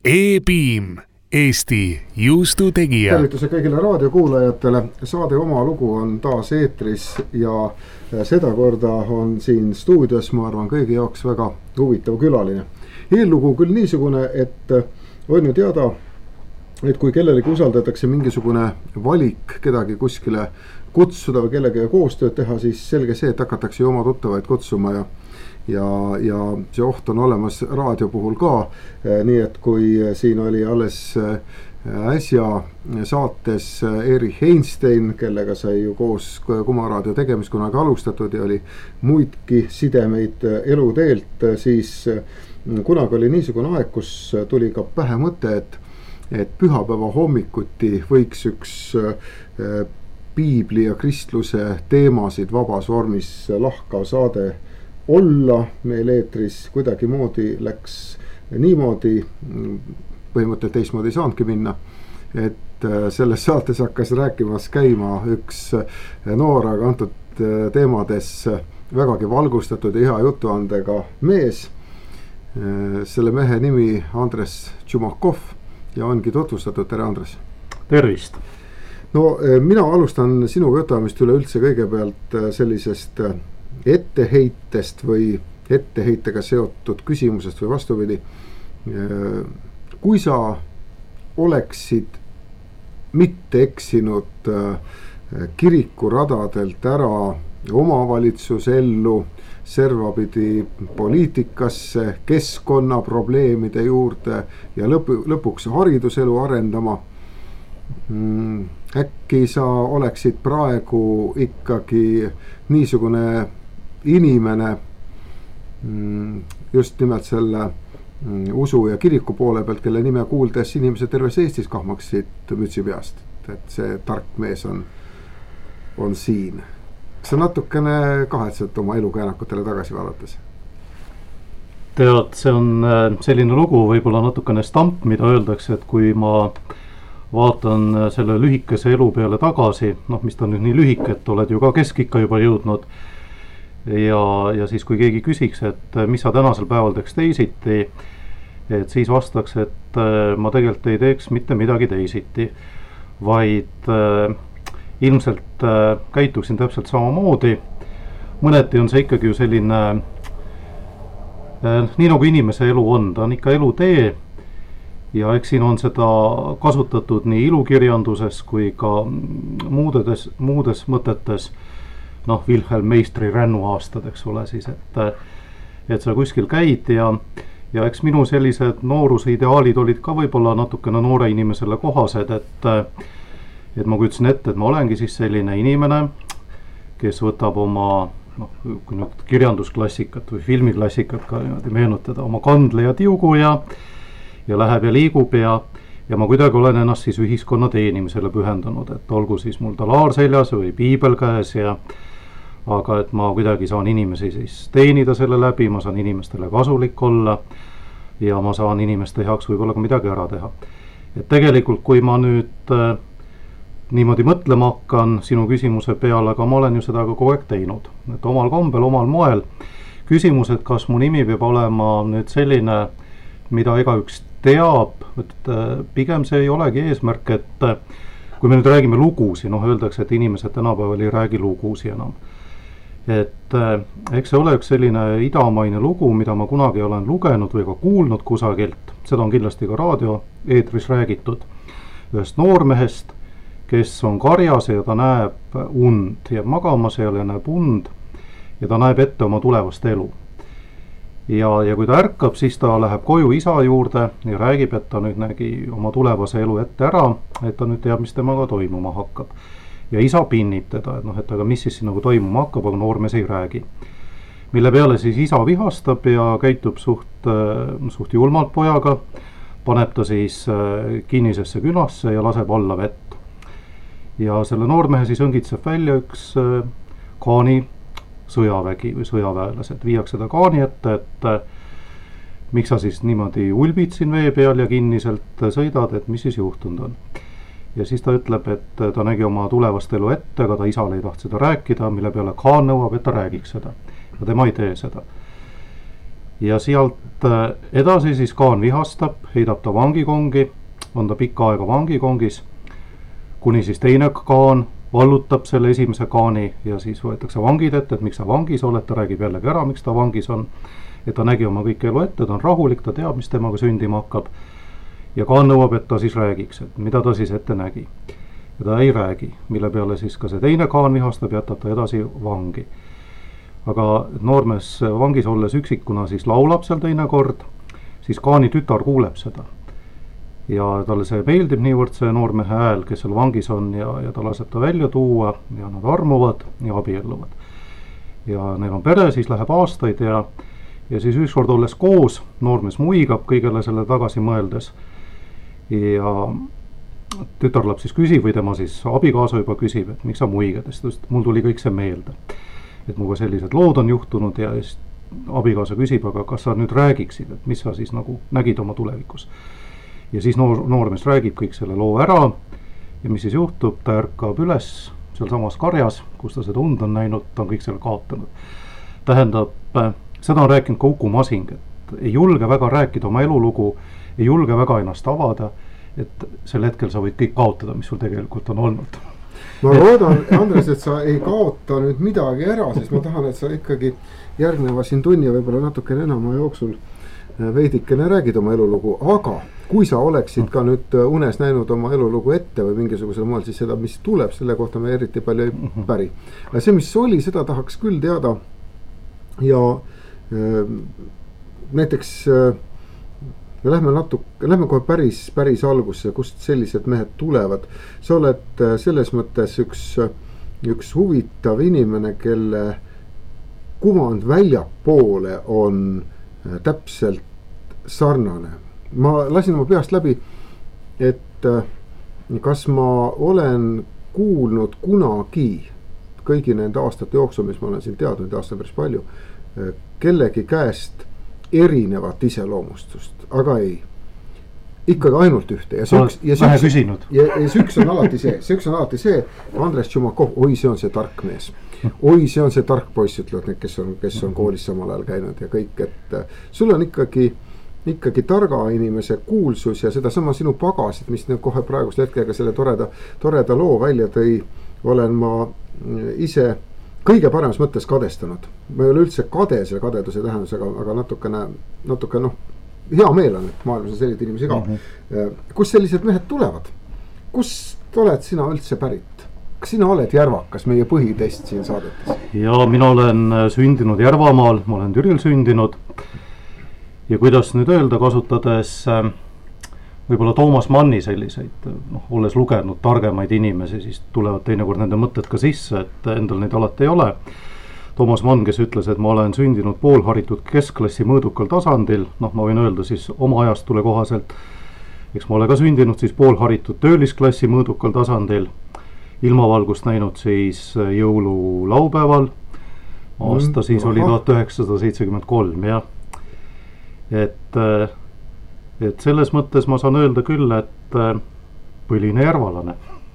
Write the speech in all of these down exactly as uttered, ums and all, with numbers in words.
E-Piim, Eesti juustu tegija. Tervituse kõigile raadiokuulajatele. Saade Oma lugu on taas eetris ja seda korda on siin stuudios, ma arvan, kõigi jaoks väga huvitav külaline. Eellugu küll niisugune, et on ju teada, et kui kellelegi usaldatakse mingisugune valik kedagi kuskile kutsuda või kellega koostööd teha, siis selge see, et hakatakse ju oma tuttavaid kutsuma ja Ja, ja see oht on olemas raadio puhul ka, nii et kui siin oli alles äsja saates Erich Einstein, kellega sai ju koos Kuma raadio tegemist kunagi alustatud ja oli muidki sidemeid eluteelt, siis kunagi oli niisugune aeg, kus tuli ka pähe mõte, et, et pühapäeva hommikuti võiks üks piibli ja kristluse teemasid vabas vormis lahkav saade olla meil eetris. Kuidagi moodi läks niimoodi, põhimõtteliselt teistmoodi ei saanudki minna, et selles saates hakkas rääkimas käima üks noor, aga antud teemades vägagi valgustatud ja hea jutuandega mees. Selle mehe nimi Andres Tšumakov ja ongi tutvustatud. Tere, Andres! Tervist! No mina alustan sinuga jutamist üleüldse kõigepealt sellisest etteheitest või etteheitega seotud küsimusest või vastupidi. Kui sa oleksid mitte eksinud kirikuradadelt ära omavalitsusellu, servapidi poliitikasse, keskkonnaprobleemide juurde ja lõpu, lõpuks hariduselu arendama, äkki sa oleksid praegu ikkagi niisugune inimene just nimelt selle usu ja kiriku poole pealt, kelle nime kuuldes inimesed terves Eestis kahmaksid mütsi peast, et see tark mees on, on siin. Kas sa natukene kahetsed oma elukäänakutele tagasi vaadates? Tead, see on selline lugu, võib-olla natukene stamp, mida öeldakse, et kui ma vaatan selle lühikese elu peale tagasi, noh, mis ta nüüd nii lühike, et oled ju ka keskikka juba jõudnud, ja, ja siis kui keegi küsiks, et mis sa tänasel päeval teeks teisiti, et siis vastaks, et ma tegelikult ei teeks mitte midagi teisiti, vaid äh, ilmselt äh, käituksin täpselt samamoodi. Mõneti on see ikkagi ju selline äh, nii nagu inimese elu on, ta on ikka elutee. Ja eks siin on seda kasutatud nii ilukirjanduses kui ka muudes, muudes mõtetes, noh, Wilhelm Meistri rännuaastad, eks ole, siis, et, et sa kuskil käid ja, ja eks minu sellised nooruse ideaalid olid ka võib-olla natukene noore inimesele kohased, et, et ma kujutasin ette, et ma olengi siis selline inimene, kes võtab oma, noh, kui nüüd kirjandusklassikat või filmiklassikat ka meenutada, oma kandle ja tiugu ja ja läheb ja liigub ja, ja ma kuidagi olen ennast siis ühiskonna teenimisele pühendanud, et olgu siis mul talaar seljas või piibel käes ja aga et ma kuidagi saan inimesi siis teenida selle läbi, ma saan inimestele kasulik olla ja ma saan inimeste heaks võib-olla ka midagi ära teha. Et tegelikult, kui ma nüüd äh, niimoodi mõtlema hakkan sinu küsimuse peale, aga ma olen ju seda ka kogu aeg teinud, et omal kombel, omal moel. Küsimus, et kas mu nimi peab olema nüüd selline, mida igaüks teab, et pigem see ei olegi eesmärk, et kui me nüüd räägime lugusi, noh, öeldakse, et inimesed tänapäeval ei räägi lugusi enam. Et eks see ole üks selline idamaine lugu, mida ma kunagi olen lugenud või ka kuulnud kusagilt, seda on kindlasti ka raadio eetris räägitud, ühest noormehest, kes on karjas ja ta näeb und, jääb magama seal ja näeb und ja ta näeb ette oma tulevast elu. Ja, ja kui ta ärkab, siis ta läheb koju isa juurde ja räägib, et ta nüüd nägi oma tulevase elu ette ära, et ta nüüd teab, mis temaga toimuma hakkab. Ja isa pinnib teda, et noh, et aga mis siis nagu toimuma hakkab, aga noormees ei räägi. Mille peale siis isa vihastab ja käitub suht, suht julmalt pojaga, paneb ta siis kinnisesse külasse ja laseb alla vett. Ja selle noormehe siis õngitseb välja üks kaani sõjavägi või sõjaväelased, viiakse ta kaani ette, et miks sa siis niimoodi ulbid siin vee peal ja kinniselt sõidad, et mis siis juhtunud on. Ja siis ta ütleb, et ta nägi oma tulevast elu ette, aga ta isale ei taht seda rääkida, mille peale kaan nõuab, et ta räägiks seda. Ja tema ei tee seda. ja sealt edasi siis kaan vihastab, heidab ta vangikongi, on ta pikka aega vangikongis, kuni siis teine kaan vallutab selle esimese kaani ja siis võetakse vangid ette, et miks sa vangis oled, ta räägib jällegi ära, miks ta vangis on, et ta nägi oma kõik elu ette, ta on rahulik, ta teab, mis temaga sündima hakkab ja kaan nõuab, et ta siis räägiks, et mida ta siis ette nägi. Ja ta ei räägi, mille peale siis ka see teine kaan vihastab, jätab ta edasi vangi. Aga noormees vangis olles üksikuna siis laulab seal teine kord, siis kaani tütar kuuleb seda. Ja talle see meeldib niivõrd see noormehe hääl, kes seal vangis on ja, ja ta laseb ta välja tuua ja nad armuvad ja abielluvad. Ja neil on pere, siis läheb aastaid ja, ja siis ükskord olles koos, noormees muigab kõigele selle tagasi mõeldes ja tütarlaps siis küsib või tema siis abikaasa juba küsib, et miks sa muigad, sest mul tuli kõik see meelde. Et muga sellised lood on juhtunud ja siis abikaasa küsib, aga kas sa nüüd räägiksid, et mis sa siis nagu nägid oma tulevikus. Ja siis noor, noormees räägib kõik selle loo ära ja mis siis juhtub, ta ärkab üles seal samas karjas, kus ta seda und on näinud, ta on kõik selle kaotanud. Tähendab, seda on rääkinud ka Uku Masing, et ei julge väga rääkida oma elulugu, ei julge väga ennast avada, et sel hetkel sa võid kõik kaotada, mis sul tegelikult on olnud. Ma loodan, Andres, et sa ei kaota nüüd midagi ära, sest ma tahan, et sa ikkagi järgneva siin tunni võib-olla natukene enama jooksul veidikene räägid oma elulugu, aga kui sa oleksid ka nüüd unes näinud oma elulugu ette või mingisugusel moel, siis seda, mis tuleb, selle kohta me eriti palju ei päri. See, mis oli, seda tahaks küll teada ja äh, näiteks äh, me lähme natuke, lähme kohe päris, päris algusse, kust sellised mehed tulevad. Sa oled selles mõttes üks, üks huvitav inimene, kelle kuvand väljapoole on täpselt sarnane. Ma lasin oma peast läbi, et kas ma olen kuulnud kunagi kõigi nende aastate jooksul, mis ma olen siin teadnud, aasta päris palju, kellegi käest erinevat iseloomustust, aga ei. Ikkagi ainult ühte. Ja see üks, ja see üks, ja, ja see üks on alati see, see üks on alati see, Andres Tšumakov, oi, see on see tark mees. Oi, see on see tark poiss, ütlevad need, kes on, kes on koolis samal ajal käinud ja kõik, et sul on ikkagi, ikkagi targa inimese kuulsus ja seda sama sinu pagasid, mis kohe praegust hetkega selle toreda, toreda loo välja tõi, olen ma ise kõige paremas mõttes kadestanud. Ma ei ole üldse kade selle kadeduse tähendusega, aga natukene, natuke noh, hea meel on, et maailmas on sellised inimesi ka. Mm-hmm. Kus sellised mehed tulevad? Kust oled sina üldse pärit? Kas sina oled Järvakas, meie põhitest siin saadetes? Ja mina olen sündinud Järvamaal, ma olen Türil sündinud ja kuidas nüüd öelda, kasutades võib-olla Toomas Manni selliseid, noh, olles lugenud targemaid inimesi, siis tulevad teinekord nende mõtted ka sisse, et endal neid alati ei ole. Toomas Mann, kes ütles, et ma olen sündinud poolharitud keskklassi mõõdukal tasandil, noh, ma võin öelda siis oma ajastule kohaselt, eks ma ole ka sündinud siis poolharitud töölisklassi mõõdukal tasandil, ilmavalgust näinud siis jõululaupäeval, aasta siis oli tuhat üheksasada seitsekümmend kolm, jah. Et, et selles mõttes ma saan öelda küll, et põline järvalane.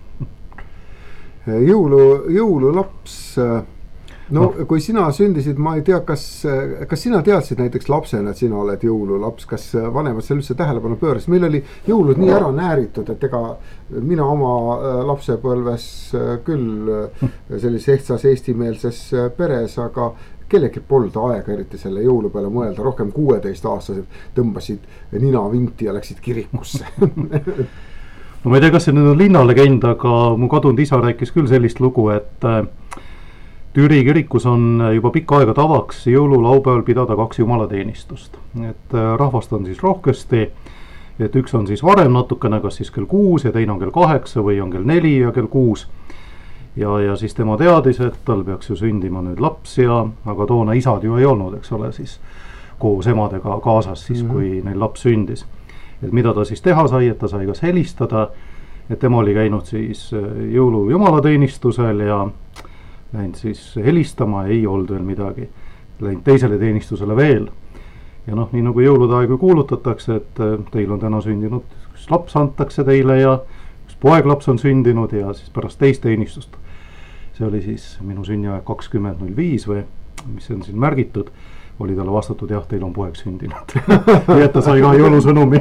Jõulu, jõululaps, no, no kui sina sündisid, ma ei tea, kas, kas sina teadsid näiteks lapsena, et sina oled jõululaps, kas vanemad seal üldse tähelepanu pööras? Meil oli jõulud nii ära nääritud, et ega mina oma lapsepõlves küll sellises ehtsas eestimeelses peres, aga kellegi polnud aega eriti selle jõulu peale mõelda, rohkem kuueteist aastased tõmbasid nina vinti ja läksid kirikusse. No ma ei tea, kas see nüüd on linnalegend, aga mu kadunud isa rääkis küll sellist lugu, et Türi kirikus on juba pikka aega tavaks jõululaupäeval pidada kaks jumalateenistust. Et rahvast on siis rohkesti, et üks on siis varem natukene, kas siis kell kuus ja teine on kell kaheksa või on kell neli ja kell kuus. Ja, ja siis tema teadis, et tal peaks ju sündima nüüd laps ja, aga toona isad ju ei olnud, eks ole, siis koos emadega kaasas siis, mm-hmm. kui neil laps sündis. Et mida ta siis teha sai, et ta sai kas helistada, et tema oli käinud siis jõulu jumalateenistusel ja läinud siis helistama, ei olnud veel midagi, läinud teisele teenistusele veel. Ja noh, nii nagu jõulude aegu kuulutatakse, et teil on täna sündinud, kus laps antakse teile ja kus poeglaps on sündinud ja siis pärast teist teenistust. See oli siis minu sünniaeg kakskümmend null viis või mis on siin märgitud. oli talle vastatud, jah, teil on poeg sündinud. Nii et ta sai ka jõulusõnumi.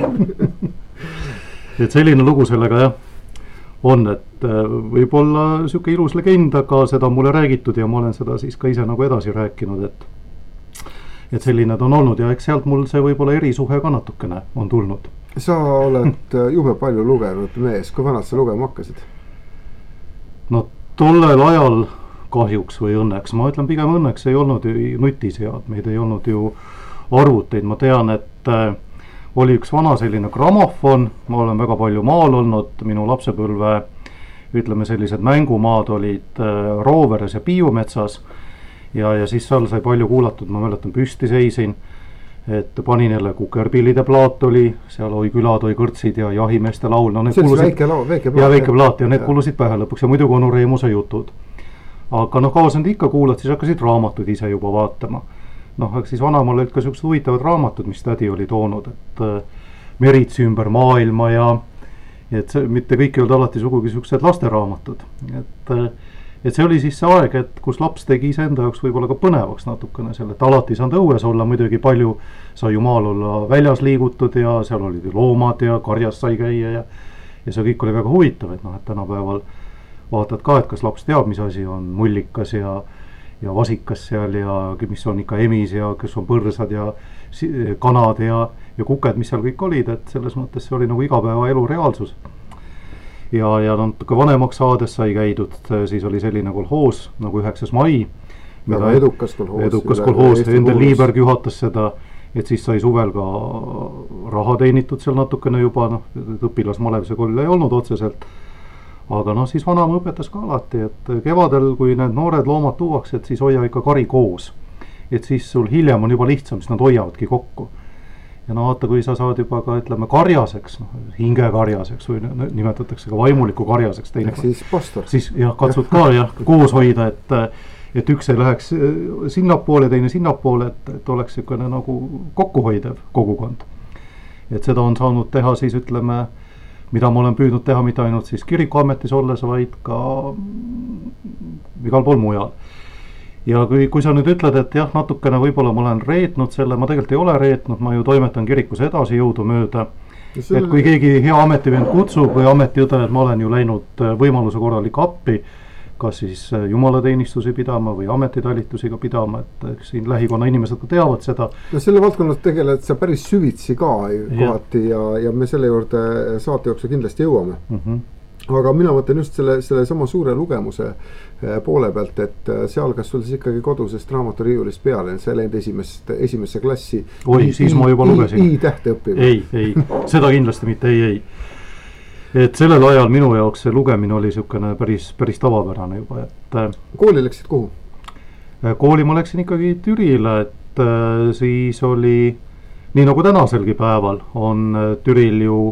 Et selline lugu sellega jah on, et võib-olla siuke ilus legend, aga seda on mulle räägitud ja ma olen seda siis ka ise nagu edasi rääkinud, et et selline ta on olnud ja eks sealt mul see võib-olla erisuhe ka natukene on tulnud. Sa oled jube palju lugenud mees, kui vanad sa lugema hakkasid? No tollel ajal kahjuks või õnneks, ma ütlen pigem õnneks, ei olnud ju nutiseadmeid, ei olnud ju arvuteid, ma tean, et oli üks vana selline grammofon, ma olen väga palju maal olnud, minu lapsepõlve, ütleme sellised mängumaad olid Rooveres ja Piiumetsas ja, ja siis seal sai palju kuulatud, ma mäletan, püsti seisin, et panin jälle Kukerpillide plaat oli, seal oi külad, oi kõrtsid ja jahimeeste laul. No, see oli väike laul, väike plaat. Ja väike plaat ja need ja. Kuulusid pähe lõpuks ja muidugi onu Reemuse jutud. Aga noh, kaua sa nüüd ikka kuulad, siis hakkasid raamatud ise juba vaatama. Noh, aga siis vanamal olid ka sellised huvitavad raamatud, mis tädi oli toonud, et äh, Meritsi ümber maailma ja et see, mitte kõik ei olnud alati sugugi sellised lasteraamatud. Et, äh, et see oli siis see aeg, et kus laps tegi iseenda jaoks võib-olla ka põnevaks natukene selle, et alati saanud õues olla, muidugi palju sai ju maal olla väljas liigutud ja seal olid ju loomad ja karjas sai käia ja, ja see kõik oli väga huvitav, et noh, et tänapäeval vaatad ka, et kas laps teab, mis asi on mullikas ja, ja vasikas seal ja mis on ikka emis ja kes on põrsad ja kanad ja, ja kuked, mis seal kõik olid, et selles mõttes see oli nagu igapäeva elu reaalsus. Ja, ja natuke vanemaks saades sai käidud, siis oli selline kolhoos nagu üheksas mai. Väga edukas kolhoos. Edukas kolhoos, Endel Liiberg juhatas seda, et siis sai suvel ka raha teenitud seal natukene juba, noh, õpilasmalevise koll ei olnud otseselt. Aga noh, siis vanama õpetas ka alati, et kevadel, kui need noored loomad tuuakse, et siis hoia ikka kari koos. Et siis sul hiljem on juba lihtsam, siis nad hoiavadki kokku. Ja no vaata, kui sa saad juba ka, ütleme, karjaseks, no, hingekarjaseks või nimetatakse ka vaimuliku karjaseks. Ehk siis pastor. Siis jah, katsud ka jah, koos hoida, et, et üks ei läheks sinnapoole, teine sinnapoole, et, et oleks niisugune nagu kokkuhoidev kogukond. Et seda on saanud teha siis, ütleme, mida ma olen püüdnud teha mitte ainult siis kirikuametis olles, vaid ka igal pool mujal. Ja kui, kui sa nüüd ütled, et jah, natukene võib-olla ma olen reetnud selle, ma tegelikult ei ole reetnud, ma ju toimetan kirikus edasi jõudu mööda. Et kui keegi hea ametivend kutsub või ametiõde, et ma olen ju läinud võimaluse korral ikka appi, kas siis jumalateenistusi pidama või ametitalitusiga pidama, et siin lähikonna inimesed ka teavad seda. No selle valdkonnas tegeled sa päris süvitsi ka kohati ja, ja me selle juurde saate jooksul kindlasti jõuame. Mm-hmm. Aga mina mõtlen just selle, selle sama suure lugemuse poole pealt, et see algas sul siis ikkagi kodusest raamaturiiulist peale, sa läinud esimest, esimesse klassi. Oi, I, siis I, ma juba lugesin. I-tähte õppima. Ei, ei, seda kindlasti mitte, ei, ei. Et sellel ajal minu jaoks see lugemine oli niisugune päris, päris tavapärane juba, et kooli läksid kuhu? Kooli ma läksin ikkagi Türile, et siis oli, nii nagu tänaselgi päeval, on Türil ju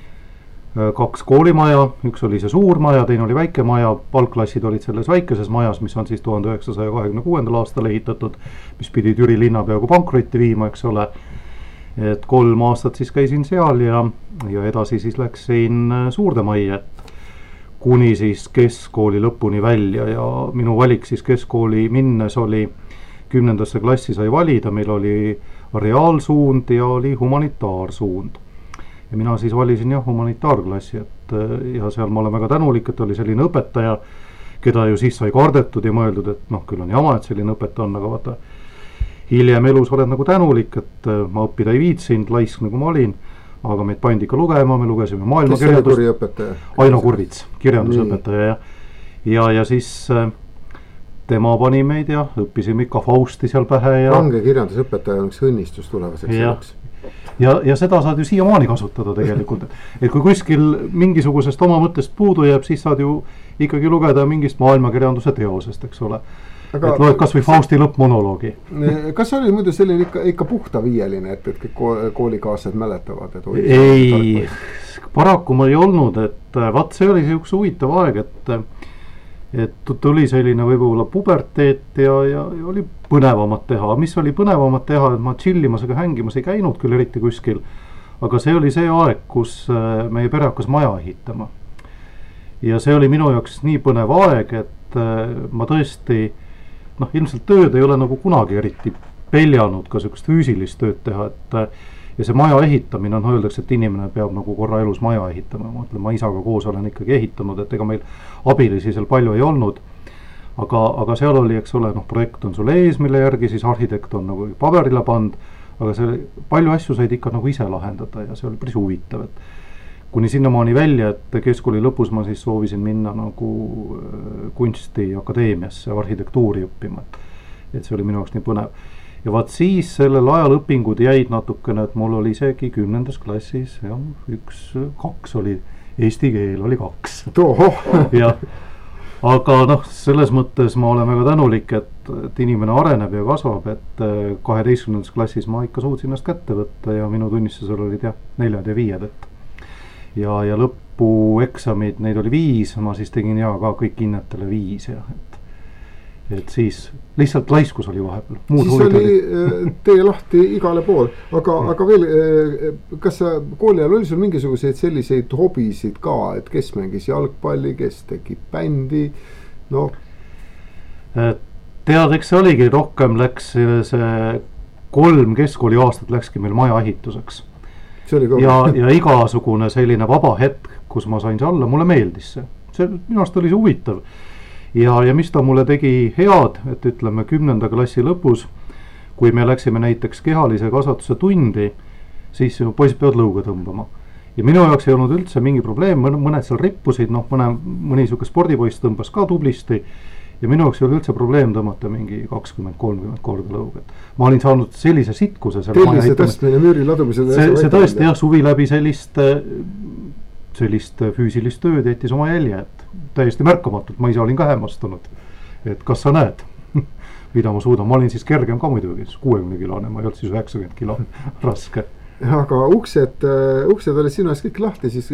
kaks koolimaja, üks oli see suur maja, teine oli väike maja, palkklassid olid selles väikeses majas, mis on siis tuhande üheksasaja kahekümne kuuendal aastal ehitatud, mis pidi Türi linna peaaegu pankrotti viima, eks ole. Et kolm aastat siis käisin seal ja, ja edasi siis läksin suurde majja, kuni siis keskkooli lõpuni välja ja minu valik siis keskkooli minnes oli kümnendasse klassi sai valida, meil oli reaalsuund ja oli humanitaarsuund. Ja mina siis valisin jah humanitaarklassi, et ja seal ma olen väga tänulik, et oli selline õpetaja, keda ju siis sai kardetud ja mõeldud, et noh, küll on jama, et selline õpetaja on, aga vaata, hiljem elus oled nagu tänulik, et ma õppida ei viitsinud, laisk nagu ma olin, aga meid pandi ikka lugema, me lugesime maailma kirjandust. Aino Kurvits, kirjandusõpetaja ja, ja, ja siis tema pani meid ja õppisime ikka Fausti seal pähe ja range kirjandusõpetaja on üks õnnistus tulevaseks selleks. Ja, ja seda saad ju siiamaani kasutada tegelikult, et kui kuskil mingisugusest oma mõttest puudu jääb, siis saad ju ikkagi lugeda mingist maailmakirjanduse teosest, eks ole. Aga, et loed kas või Fausti lõppmonoloogi. Kas oli muidu selline ikka, ikka puhta viieline, et, et kõik koolikaaslased mäletavad? Et oli ei, paraku ma ei olnud, et vaat see oli see üks huvitav aeg, et et tuli selline võib-olla puberteet ja, ja, ja oli põnevamat teha. Mis oli põnevamat teha, et ma chillimas ega hängimas ei käinud küll eriti kuskil, aga see oli see aeg, kus meie pere hakkas maja ehitama. Ja see oli minu jaoks nii põnev aeg, et ma tõesti, noh, ilmselt tööd ei ole nagu kunagi eriti peljanud ka sellist füüsilist tööd teha, et ja see maja ehitamine on, öeldakse, et inimene peab nagu korra elus maja ehitama. Ma ütlen, ma isaga koos olen ikkagi ehitanud, et ega meil abilisi seal palju ei olnud. Aga, aga seal oli, eks ole, noh, projekt on sul ees, mille järgi siis arhitekt on nagu paberile pand, aga see palju asju said ikka nagu ise lahendada ja see oli päris huvitav, et kuni sinnamaani välja, et keskkooli lõpus ma siis soovisin minna nagu kunstiakadeemiasse arhitektuuri õppima, et see oli minu jaoks nii põnev. Ja vaat siis sellel ajal õpingud jäid natukene, et mul oli isegi kümnendas klassis, ja üks, kaks oli, eesti keel oli kaks. ja, aga noh, selles mõttes ma olen väga tänulik, et, et inimene areneb ja kasvab, et kaheteistkümnendas klassis ma ikka suutsin ennast kätte võtta ja minu tunnistusel olid jah, neljad ja viied, et ja, ja lõpueksamid, neid oli viis, ma siis tegin ja ka kõik hinnetele viis ja et et siis lihtsalt laiskus oli vahepeal. Muud siis oli, oli tee lahti igale pool, aga, aga veel, kas sa kooli ajal oli sul mingisuguseid selliseid hobisid ka, et kes mängis jalgpalli, kes tegi bändi, no? Tead, eks see oligi, rohkem läks see kolm keskkooli aastat läkski meil maja ehituseks. Ja, ja igasugune selline vaba hetk, kus ma sain see alla, mulle meeldis see. See minu arust oli see huvitav. Ja, ja mis ta mulle tegi head, et ütleme kümnenda klassi lõpus, kui me läksime näiteks kehalise kasvatuse tundi, siis poisid peavad lõuga tõmbama. Ja minu jaoks ei olnud üldse mingi probleem, mõned seal rippusid, noh mõne, mõni suke spordipoiss tõmbas ka tublisti ja minu jaoks ei olnud üldse probleem tõmmata mingi kakskümmend kolmkümmend korda lõuga. Ma olin saanud sellise sitkuse. Tellise tõstmine, müüri ladumise. See, see tõesti jah, suvi läbi sellist, sellist füüsilist tööd jättis oma jälje, et täiesti märkamatult, ma ise olin ka hämmastunud, et kas sa näed, mida ma suudan, ma olin siis kergem ka muidugi, kuuekümne kilone, ma ei olnud siis üheksakümmend kilo raske. Aga uksed, uksed olid sinu ees kõik lahti siis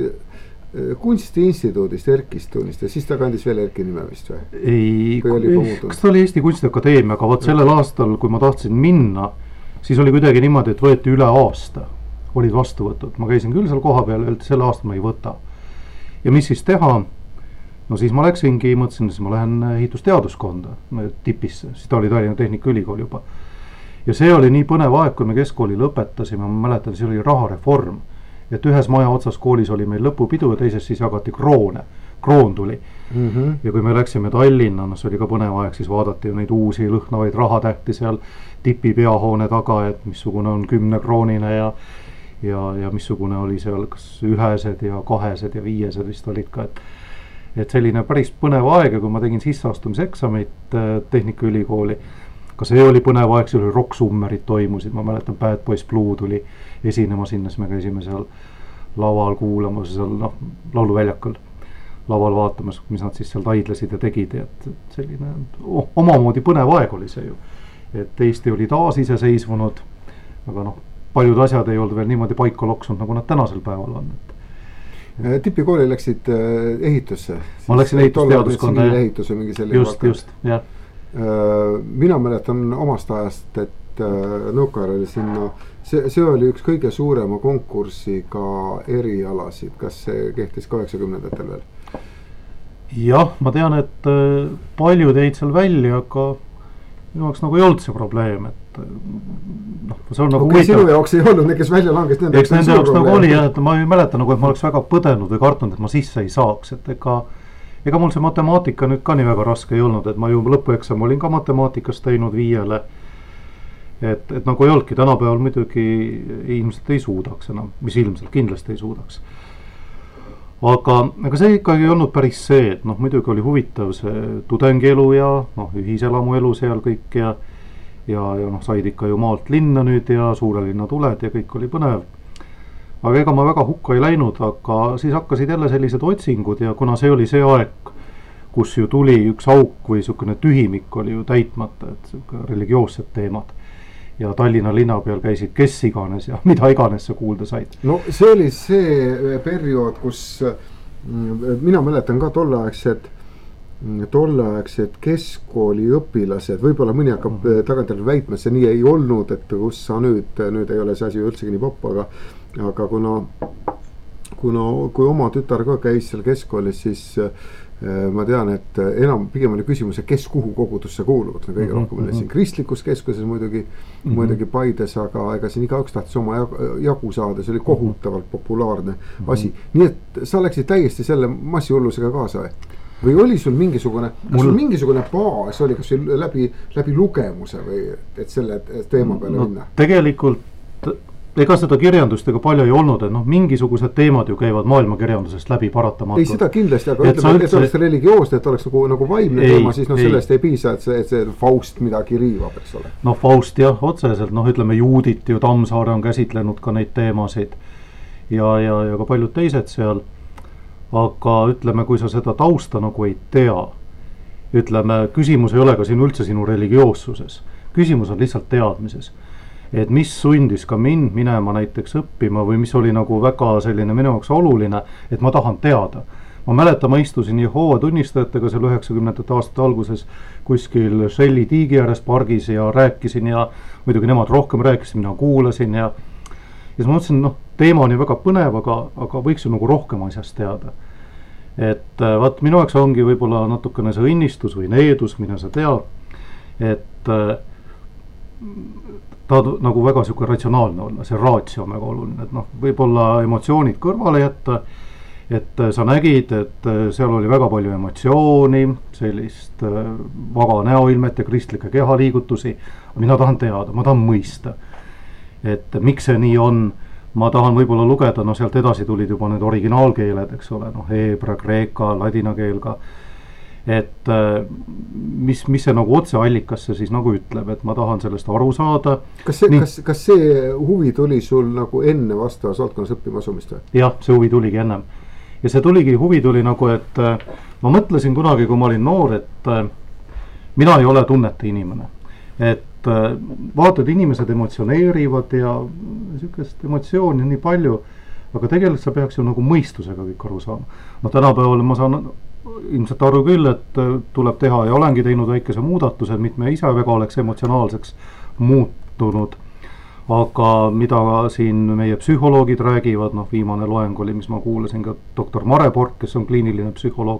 kunstiinstituudist Erkist tunnist ja siis ta kandis veel Erki nime vist või? Ei, kas ta oli Eesti Kunstiakadeemia, aga võt sellel aastal, kui ma tahtsin minna, siis oli kuidagi niimoodi, et võeti üle aasta, olid vastuvõtud, ma käisin küll seal koha peal, öeldi selle aasta ma ei võta. Ja mis siis teha? No siis ma läksingi, mõtlesin, siis ma lähen ehitusteaduskonda tipisse, siis ta oli Tallinna Tehnikaülikool juba. Ja see oli nii põnev aeg, kui me keskkooli lõpetasime, ma mäletan, see oli rahareform. Et ühes maja otsas koolis oli meil lõpupidu ja teises siis jagati kroone, kroon tuli. Mm -hmm. Ja kui me läksime Tallinna, no see oli ka põnev aeg, siis vaadati neid uusi lõhnavaid rahatähti seal tipi peahoone taga, et missugune on kümne kroonine ja, ja, ja missugune oli seal kas ühesed ja kahesed ja viiesed vist olid ka, et et selline päris põnev aeg, kui ma tegin sisseastumiseksamit Tehnikaülikooli, ka see oli põnev aeg, see oli rock-summerid toimusid, ma mäletan, Bad Boys Blue tuli esinema sinna, siis me käisime seal laval kuulamas, seal noh, lauluväljakul laval vaatamas, mis nad siis seal taidlesid ja tegid, et selline oh, omamoodi põnev aeg oli see ju, et Eesti oli taas iseseisvunud, aga noh, paljud asjad ei olnud veel niimoodi paika loksunud, nagu nad tänasel päeval on, et tipikooli läksid ehitusse? Ma läksin ehitusteaduskonda, just, just, jah. Mina mäletan omast ajast, et Nõukaajal oli sinna, see, see oli üks kõige suurema konkursiga erialasid, kas see kehtis kaheksakümnendatel veel? Jah, ma tean, et paljud jäid seal välja, aga minu jaoks nagu ei olnud see probleem, et noh, see on nagu okay, sinu jaoks ei olnud, kes välja langes, nende eks nende jaoks nagu oli jah, et ma ei mäleta nagu, et ma oleks väga põdenud või kartnud, et ma sisse ei saaks, et ega ega mul see matemaatika nüüd ka nii väga raske ei olnud, et ma ju lõpueksam olin ka matemaatikas teinud viiele, et, et nagu ei olnudki, tänapäeval muidugi ilmselt ei suudaks enam, mis ilmselt kindlasti ei suudaks. Aga, aga see ikkagi ei olnud päris see, et noh, muidugi oli huvitav see tudengielu ja noh, ühiselamu elu seal kõik ja ja, ja noh, said ikka ju maalt linna nüüd ja suure linna tuled ja kõik oli põnev. Aga ega ma väga hukka ei läinud, aga siis hakkasid jälle sellised otsingud ja kuna see oli see aeg, kus ju tuli üks auk või niisugune tühimik oli ju täitmata, et religioossed teemad. Ja Tallinna linna peal käisid kes iganes ja mida iganes sa kuulda said. No see oli see periood, kus mina mäletan ka tolleaegsed, tolleaegsed keskkooli õpilased, võib-olla mõni hakkab mm. tagantjärele väitma, see nii ei olnud, et kus sa nüüd, nüüd ei ole see asi üldsegi nii popp, aga, aga kuna, kuna kui oma tütar ka käis seal keskkoolis, siis ma tean, et enam pigem oli küsimus, kes kuhu kogudusse kuuluvad. Kõige mm -hmm. rohkem oli siin kristlikus keskuses muidugi, mm -hmm. muidugi Paides, aga ega siin igaüks tahtis oma jagu saada, see oli kohutavalt populaarne mm -hmm. asi. Nii et sa läksid täiesti selle massihullusega kaasa või? Või oli sul mingisugune, kas Mul... sul mingisugune baas oli, kas sul läbi, läbi lugemuse või et selle teema peale no, minna? Tegelikult ega seda kirjandust ega palju ei olnud, et noh, mingisugused teemad ju käivad maailmakirjandusest läbi paratamatult. Ei, seda kindlasti, aga et ütleme, et oleks religioosne, et oleks nagu, nagu vaimne ei, teema, siis noh, sellest ei piisa, et see, et see Faust midagi riivab, eks ole. No Faust jah, otseselt, noh, ütleme Juudit ju Tammsaare on käsitlenud ka neid teemasid ja, ja, ja ka paljud teised seal. Aga ütleme, kui sa seda tausta nagu ei tea, ütleme, küsimus ei ole ka siin üldse sinu religioossuses. Küsimus on lihtsalt teadmises. Et mis sundis ka mind minema näiteks õppima või mis oli nagu väga selline minu jaoks oluline, et ma tahan teada. Ma mäletan, ma istusin Jehoova tunnistajatega seal üheksakümnendate aastate alguses kuskil Shelly tiigi ääres pargis ja rääkisin ja muidugi nemad rohkem rääkisid, mina kuulasin ja ja siis ma mõtlesin, noh, teema on ju väga põnev, aga, aga võiks ju nagu rohkem asjast teada. Et vaat minu jaoks ongi võib-olla natukene see õnnistus või needus, mida sa tead, et ta nagu väga siuke ratsionaalne olla, see ratio on väga oluline, et noh, võib-olla emotsioonid kõrvale jätta, et sa nägid, et seal oli väga palju emotsiooni, sellist vaga näoilmet ja kristlikke kehaliigutusi, mina tahan teada, ma tahan mõista, et miks see nii on, ma tahan võib-olla lugeda, no sealt edasi tulid juba need originaalkeeled, eks ole, noh, heebra, kreeka, ladina keel ka, et mis, mis see nagu otseallikasse siis nagu ütleb, et ma tahan sellest aru saada. Kas see, kas, kas see huvi tuli sul nagu enne vastavas valdkonnas õppima asumist või? Jah, see huvi tuligi ennem. Ja see tuligi, huvi tuli nagu, et ma mõtlesin kunagi, kui ma olin noor, et mina ei ole tunnete inimene. Et vaatad, inimesed emotsioneerivad ja sükest emotsiooni on nii palju, aga tegelikult sa peaks ju nagu mõistusega kõik aru saama. No tänapäeval ma saan ilmselt aru küll, et tuleb teha ja olengi teinud väikese muudatused, mitte me ise väga oleks emotsionaalseks muutunud. Aga mida siin meie psühholoogid räägivad, noh viimane loeng oli, mis ma kuulasin ka doktor Mare Port, kes on kliiniline psühholoog.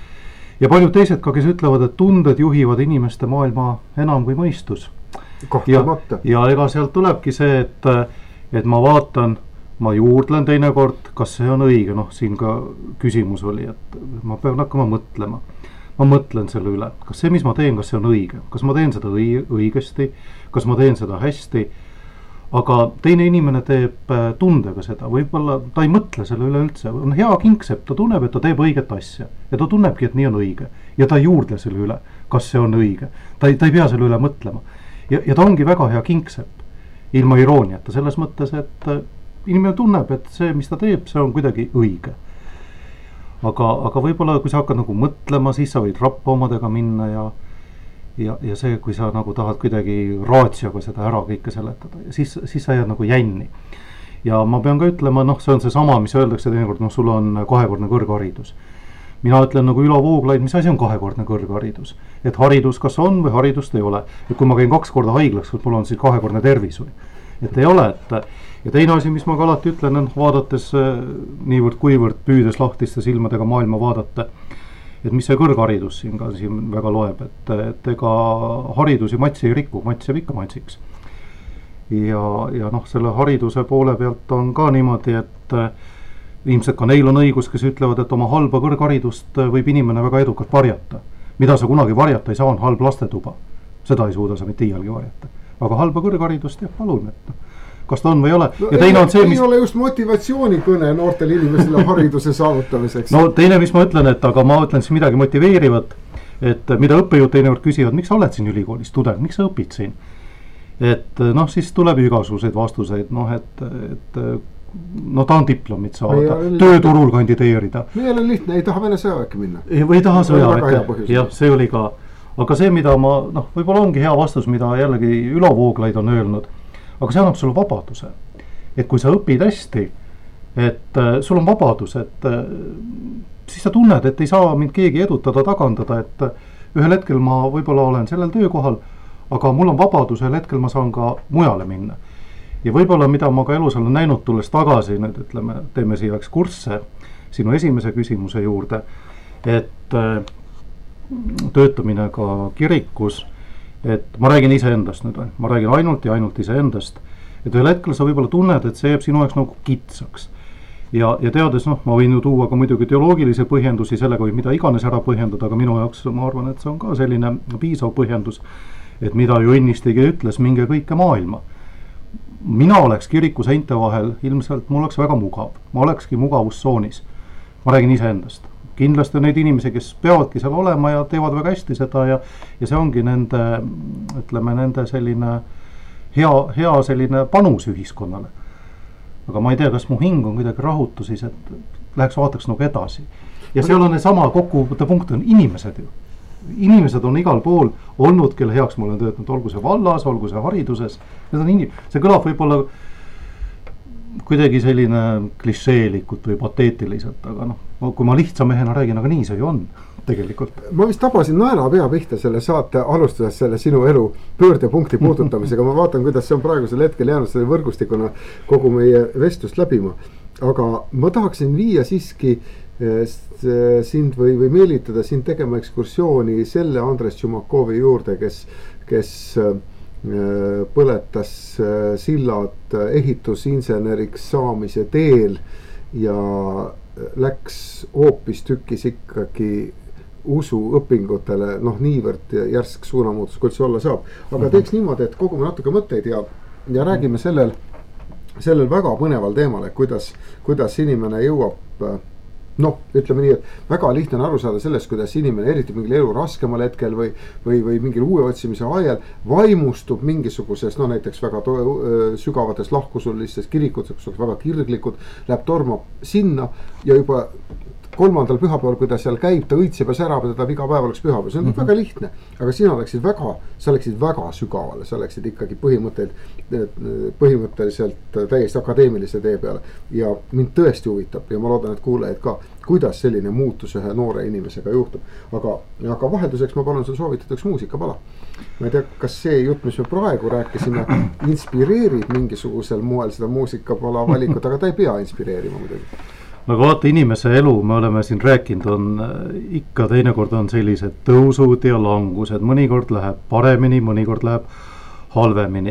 Ja paljud teised ka, kes ütlevad, et tunded juhivad inimeste maailma enam kui mõistus. Ja, ja ega sealt tulebki see, et, et ma vaatan, ma juurdlen teinekord, kas see on õige, noh siin ka küsimus oli, et ma pean hakkama mõtlema. Ma mõtlen selle üle, kas see, mis ma teen, kas see on õige, kas ma teen seda õigesti, kas ma teen seda hästi, aga teine inimene teeb tundega seda, võib-olla ta ei mõtle selle üle üldse, on hea kingsepp, ta tunneb, et ta teeb õiget asja ja ta tunnebki, et nii on õige ja ta ei juurdle selle üle, kas see on õige, ta ei, ta ei pea selle üle mõtlema ja, ja ta ongi väga hea kingsepp ilma irooniata, selles mõttes, et inimene tunneb, et see, mis ta teeb, see on kuidagi õige. Aga, aga võib-olla, kui sa hakkad nagu mõtlema, siis sa võid rappa omadega minna ja, ja, ja see, kui sa nagu tahad kuidagi raatsioga seda ära kõike seletada, siis, siis sa jääd nagu jänni. Ja ma pean ka ütlema, noh, see on see sama, mis öeldakse teinekord, noh, sul on kahekordne kõrgharidus. Mina ütlen nagu Ülo Vooglaid, mis asi on kahekordne kõrgharidus. Et haridus kas on või haridust ei ole. Et kui ma käin kaks korda haiglaks, mul on siis kahekordne tervis või. Et ei ole, et ja teine asi, mis ma ka alati ütlen, on vaadates niivõrd kuivõrd püüdes lahtiste silmadega maailma vaadata, et mis see kõrgharidus siin ka siin väga loeb, et, et ega haridus ja matsi ei riku, mats jääb ikka matsiks. Ja, ja noh, selle hariduse poole pealt on ka niimoodi, et ilmselt ka neil on õigus, kes ütlevad, et oma halba kõrgharidust võib inimene väga edukalt varjata. Mida sa kunagi varjata ei saa, on halb lastetuba. Seda ei suuda sa mitte iialgi varjata. Aga halba kõrgharidust jah, palun, et kas ta on või ei ole. No, ja teine ei, on see, ei mis... ole just motivatsioonikõne noortel inimestele hariduse saavutamiseks. No teine, mis ma ütlen, et aga ma ütlen siis midagi motiveerivat, et mida õppejõud teinekord küsivad, miks sa oled siin ülikoolis tudeng, miks sa õpid siin? Et noh, siis tuleb igasuguseid vastuseid, noh, et, et no ta on diplomit saada, tööturul kandideerida. Meil on lihtne, ei taha Vene sõjaväkke minna. Või ei taha sõjaväkke, jah, see oli ka. Aga see, mida ma, noh, võib-olla ongi hea vastus, mida jällegi Ülo Vooglaid on öelnud, aga see annab sulle vabaduse. Et kui sa õpid hästi, et äh, sul on vabadus, et äh, siis sa tunned, et ei saa mind keegi edutada, tagandada, et äh, ühel hetkel ma võib-olla olen sellel töökohal, aga mul on vabadus, ühel hetkel ma saan ka mujale minna. ja võib-olla, mida ma ka elus olen näinud, tulles tagasi, nüüd ütleme, teeme siia ekskursse sinu esimese küsimuse juurde, et äh, töötamine ka kirikus, et ma räägin iseendast nüüd, ma räägin ainult ja ainult iseendast, et ühel hetkel sa võib-olla tunned, et see jääb sinu jaoks nagu kitsaks. Ja, ja teades, noh, ma võin ju tuua ka muidugi teoloogilisi põhjendusi sellega või mida iganes ära põhjendada, aga minu jaoks ma arvan, et see on ka selline piisav põhjendus, et mida ju Õnnistegi ütles, minge kõike maailma. Mina oleks kiriku seinte vahel, ilmselt mul oleks väga mugav, ma olekski mugavustsoonis. Ma räägin iseendast. Kindlasti on neid inimesi, kes peavadki seal olema ja teevad väga hästi seda ja, ja see ongi nende, ütleme, nende selline hea, hea selline panus ühiskonnale. Aga ma ei tea, kas mu hing on kuidagi rahutu siis, et läheks vaataks nagu edasi. Ja seal on sama kokkuvõtte punkt on inimesed ju. Inimesed on igal pool olnud, kelle heaks ma olen töötanud, olgu see vallas, olgu see hariduses. Need on inim-, see kõlab võib-olla kuidagi selline klišeelikult või pateetiliselt, aga noh, kui ma lihtsa mehena räägin, aga nii see ju on tegelikult. Ma vist tabasin naela pea pihta selle saate alustades selle sinu elu pöördepunkti puudutamisega. Ma vaatan, kuidas see on praegusel hetkel jäänud selle võrgustikuna kogu meie vestlust läbima. Aga ma tahaksin viia siiski sind või, või meelitada sind tegema ekskursiooni selle Andres Tšumakovi juurde, kes, kes põletas sillad ehitusinseneriks saamise teel ja läks hoopis tükis ikkagi usuõpingutele, noh niivõrd järsk suunamuutus, kui see olla saab. Aga teeks niimoodi, et kogume natuke mõtteid ja, ja räägime sellel, sellel väga põneval teemal, et kuidas, kuidas inimene jõuab, noh, ütleme nii, et väga lihtne on aru saada sellest, kuidas inimene eriti mingil elu raskemal hetkel või, või, või mingil uue otsimise ajal vaimustub mingisuguses, no näiteks väga to, sügavates lahkusulistes kirikutes, kus on väga kirglikud, läheb tormab sinna ja juba kolmandal pühapäeval, kui ta seal käib, ta õitseb ja särab ja ta iga päev oleks pühapäev. See on mm-hmm. väga lihtne, aga sina läksid väga, sa läksid väga sügavale, sa läksid ikkagi põhimõtteliselt täiesti akadeemilise tee peale. Ja mind tõesti huvitab ja ma loodan, et kuulajad ka, kuidas selline muutus ühe noore inimesega juhtub. Aga, aga vahelduseks ma palun sul soovitada üks muusikapala. Ma ei tea, kas see jutt, mis me praegu rääkisime, inspireerib mingisugusel moel seda muusikapala valikut, aga ta ei pea inspireerima muidugi. Aga vaata, inimese elu, me oleme siin rääkinud, on ikka teinekord on sellised tõusud ja langused, mõnikord läheb paremini, mõnikord läheb halvemini.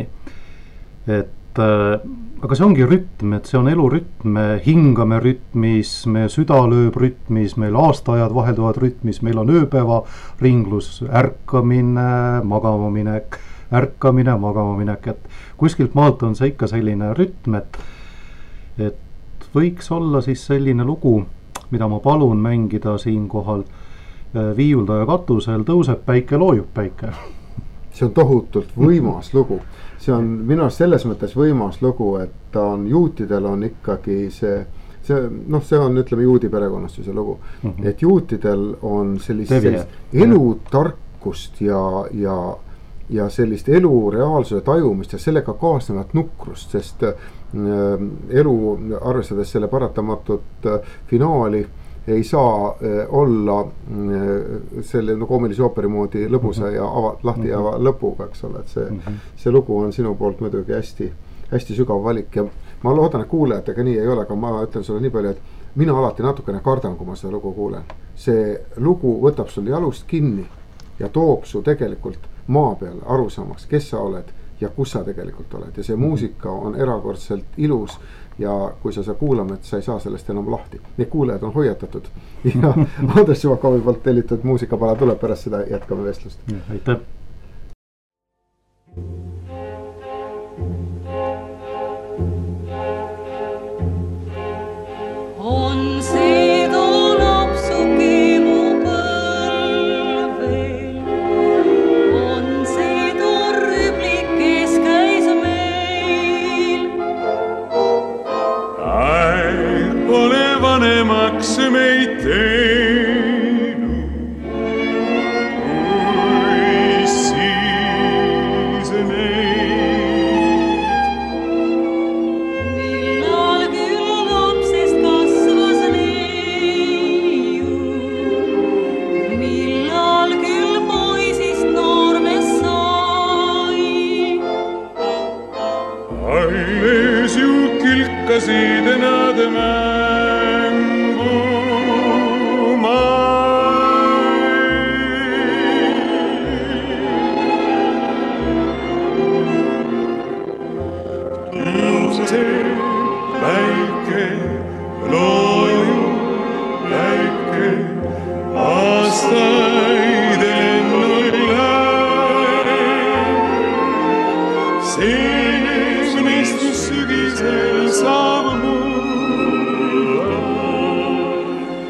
Et, aga see ongi rütm, et see on elurütm, me hingame rütmis, me süda lööb rütmis, meil aastaajad vahelduvad rütmis, meil on ööpäeva ringlus, ärkamine, magamaminek, ärkamine, magamaminek, et kuskilt maalt on see ikka selline rütm, et, et võiks olla siis selline lugu, mida ma palun mängida siin kohal viiuldaja katusel, tõuseb päike, loojub päike. See on tohutult võimas lugu. See on minu arust selles mõttes võimas lugu, et ta on, juutidel on ikkagi see, see, noh, see on, ütleme, juudi perekonnast see lugu. Mm-hmm. Et juutidel on sellist, sellist elutarkust ja, ja ja sellist elu reaalsuse tajumist ja sellega kaasnevat nukrust, sest äh, elu, arvestades selle paratamatut äh, finaali, ei saa äh, olla äh, selle no, koomilise ooperi moodi lõbusa ja ava, lahti jääva lõpuga, eks ole, et see, see lugu on sinu poolt muidugi hästi, hästi sügav valik ja ma loodan, et kuulajatega nii ei ole, aga ma ütlen sulle nii palju, et mina alati natukene kardan, kui ma seda lugu kuulen. See lugu võtab sul jalust kinni ja toob su tegelikult maa peale aru saamaks, kes sa oled ja kus sa tegelikult oled. Ja see muusika on erakordselt ilus ja kui sa sa kuulame, et sa ei saa sellest enam lahti. Need kuulajad on hoiatatud ja Andres Tšumakovi poolt tellitud muusikapala tuleb pärast seda, jätkame vestlust. Aitäh! On see too lapsuki mu vanemaks meid teinud, kui siis neid. Millal küll lapsest kasvas neiu, millal küll poisist noormees sai. Alle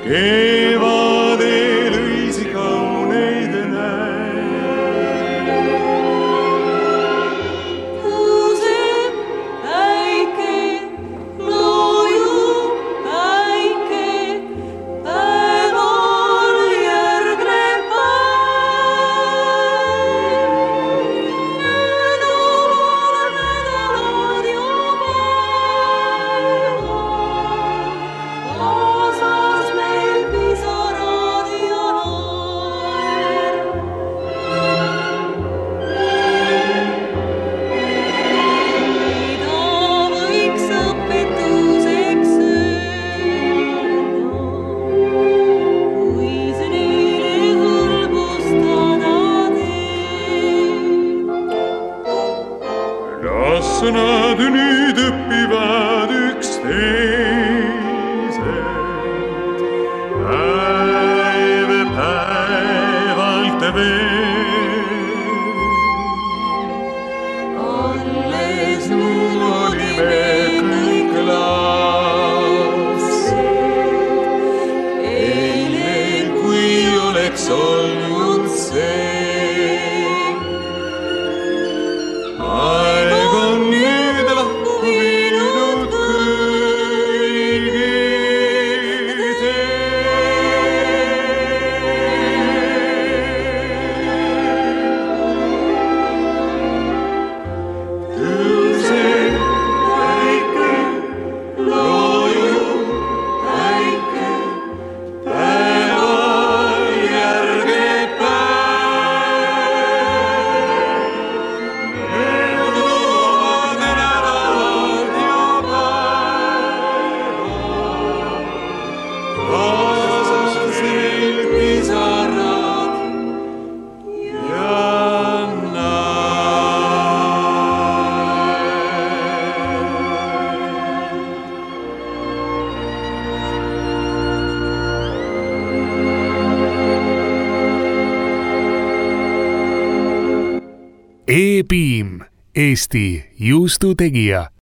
kevadel õisi kauneid näe. Tõuseb päike, loojub päike, päeval järgneb päev. Nädalad, nädalad ja päevad, kaasas meil pisarad ja naer. Mida võiks õpetuseks öelda, kui see neile hõlbustada teeb? Las nad nüüd õpivad üksteiselt, päev päevalt veel. Alles nüüd olime kõik lapsed, eile kui oleks olnud see. Aeg on nüüd lahku viinud kõigi Tõuseb päike, loojub päike, päeval järgneb päev. Mööduvad nädalad ja päevad, kaasas meil pisarad ja naer. E-piim, Eesti juustutegija.